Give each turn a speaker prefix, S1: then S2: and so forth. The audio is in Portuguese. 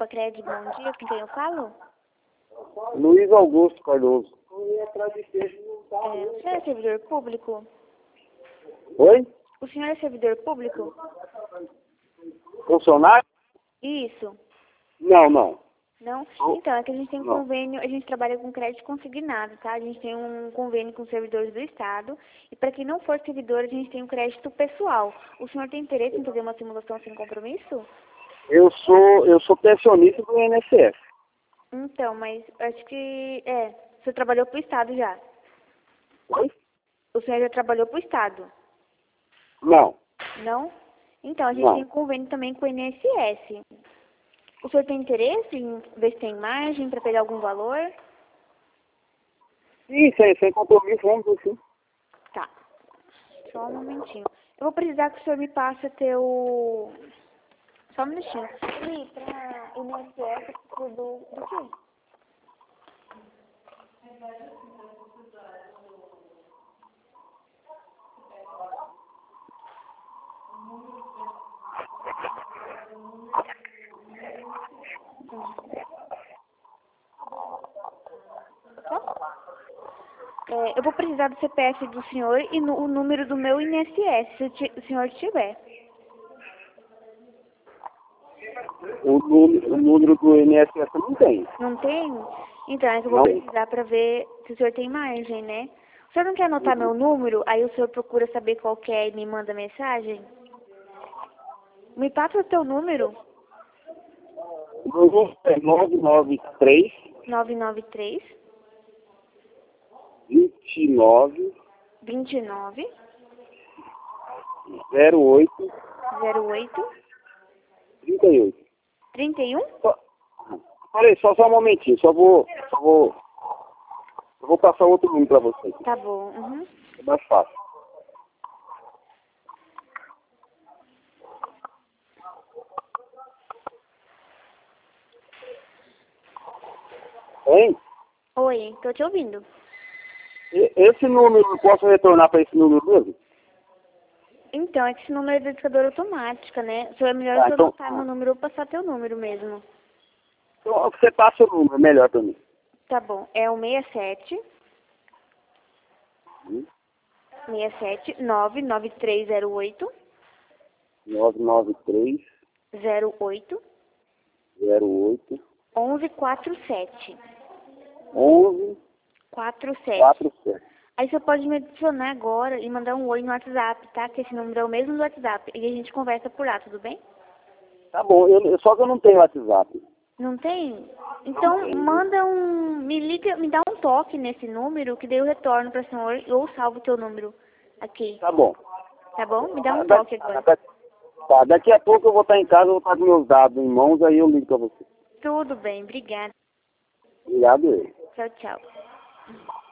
S1: Copa Cred, bom dia, com quem eu falo?
S2: Luiz Augusto Cardoso.
S1: O senhor é servidor público?
S2: Oi?
S1: O senhor é servidor público?
S2: Funcionário?
S1: Isso.
S2: Não, não.
S1: Não? Então, é que a gente tem um
S2: Não.
S1: convênio, a gente trabalha com crédito consignado, tá? A gente tem um convênio com servidores do Estado e para quem não for servidor, a gente tem um crédito pessoal. O senhor tem interesse em fazer uma simulação sem compromisso?
S2: Eu sou pensionista do INSS.
S1: Então, mas acho que, o senhor trabalhou pro Estado já.
S2: Oi?
S1: O senhor já trabalhou pro Estado?
S2: Não.
S1: Não? Então, a gente
S2: Não.
S1: tem um convênio também com o INSS. O senhor tem interesse em ver se tem margem para pegar algum valor?
S2: Sim, sem compromisso, vamos ver sim.
S1: Tá. Só um momentinho. Eu vou precisar que o senhor me passe teu... Só um minutinho. Li, pra INSS, do quê? Eu vou precisar do CPF do senhor e o número do meu INSS, se o senhor tiver.
S2: O número do INSS eu não tem.
S1: Não tem? Então, é que eu vou
S2: Não.
S1: precisar para ver se o senhor tem margem, né? O senhor não quer anotar meu número? Aí o senhor procura saber qual que é e me manda mensagem? Me passa o teu número.
S2: O meu número é 993
S1: 993
S2: 29
S1: 29
S2: 08
S1: 08
S2: 38.
S1: 31?
S2: Peraí, só um momentinho, eu vou passar outro número para você.
S1: Tá bom. Uhum.
S2: É mais fácil. Hein?
S1: Oi, tô te ouvindo.
S2: Esse número, eu posso retornar para esse número mesmo?
S1: Então, é que esse número é identificador automática, né? Se é melhor
S2: Ah,
S1: se eu
S2: então,
S1: anotar meu número ou passar teu número mesmo.
S2: então você passa o número, é melhor para mim.
S1: Tá bom. É o 67 99308
S2: 993
S1: 08
S2: 08
S1: 1147.
S2: 11
S1: 47.
S2: 47.
S1: Aí você pode me adicionar agora e mandar um oi no WhatsApp, tá? Que esse número é o mesmo do WhatsApp. E a gente conversa por lá, tudo bem?
S2: Tá bom, só que eu não tenho WhatsApp.
S1: Não tem? Então manda me liga, me dá um toque nesse número que daí eu retorno para o senhor ou salvo o teu número aqui.
S2: Tá bom.
S1: Tá bom? Me dá um toque agora.
S2: Tá, daqui a pouco eu vou estar em casa, eu vou estar com meus dados em mãos, aí eu ligo para você.
S1: Tudo bem, obrigada.
S2: Obrigado.
S1: Tchau, tchau.